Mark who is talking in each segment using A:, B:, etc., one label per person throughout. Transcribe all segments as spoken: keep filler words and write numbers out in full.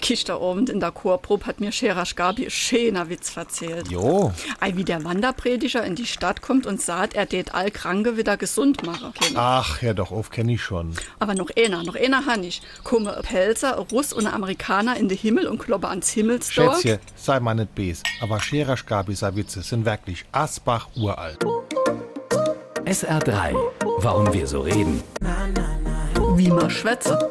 A: Gestern Abend in der Chorprobe hat mir Scherasch Gabi einen schöner Witz erzählt.
B: Jo.
A: Ei, wie der Wanderprediger in die Stadt kommt und sagt, er tät all Kranke wieder gesund machen.
B: Ach, ja doch, auf kenn ich schon.
A: Aber noch einer, noch einer han ich. Komme ein Pelzer, ein Russ und ein Amerikaner in den Himmel und kloppe ans Himmelstor.
B: Schätzchen, sei mal nicht bes, aber Scherasch Gabi sei Witze sind wirklich Asbach uralt.
C: S R drei. Warum wir so reden.
A: Wie man schwätze.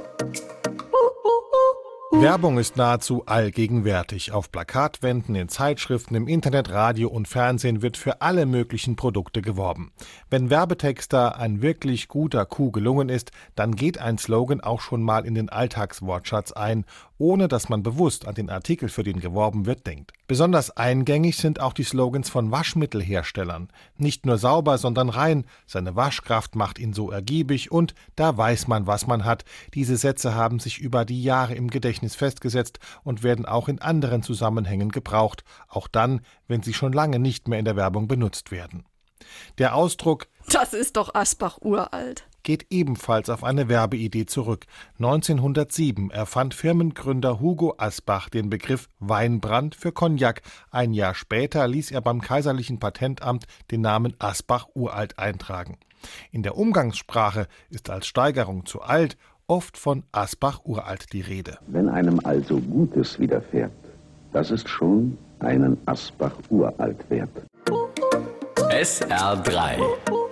B: Werbung ist nahezu allgegenwärtig. Auf Plakatwänden, in Zeitschriften, im Internet, Radio und Fernsehen wird für alle möglichen Produkte geworben. Wenn Werbetexter ein wirklich guter Coup gelungen ist, dann geht ein Slogan auch schon mal in den Alltagswortschatz ein, ohne dass man bewusst an den Artikel, für den geworben wird, denkt. Besonders eingängig sind auch die Slogans von Waschmittelherstellern. Nicht nur sauber, sondern rein. Seine Waschkraft macht ihn so ergiebig und da weiß man, was man hat. Diese Sätze haben sich über die Jahre im Gedächtnis festgesetzt und werden auch in anderen Zusammenhängen gebraucht. Auch dann, wenn sie schon lange nicht mehr in der Werbung benutzt werden. Der Ausdruck
A: Das ist doch Asbach uralt.
B: geht ebenfalls auf eine Werbeidee zurück. neunzehnhundertsieben erfand Firmengründer Hugo Asbach den Begriff Weinbrand für Cognac. Ein Jahr später ließ er beim Kaiserlichen Patentamt den Namen Asbach uralt eintragen. In der Umgangssprache ist als Steigerung zu alt oft von Asbach uralt die Rede.
D: Wenn einem also Gutes widerfährt, das ist schon einen Asbach uralt wert.
C: S R drei.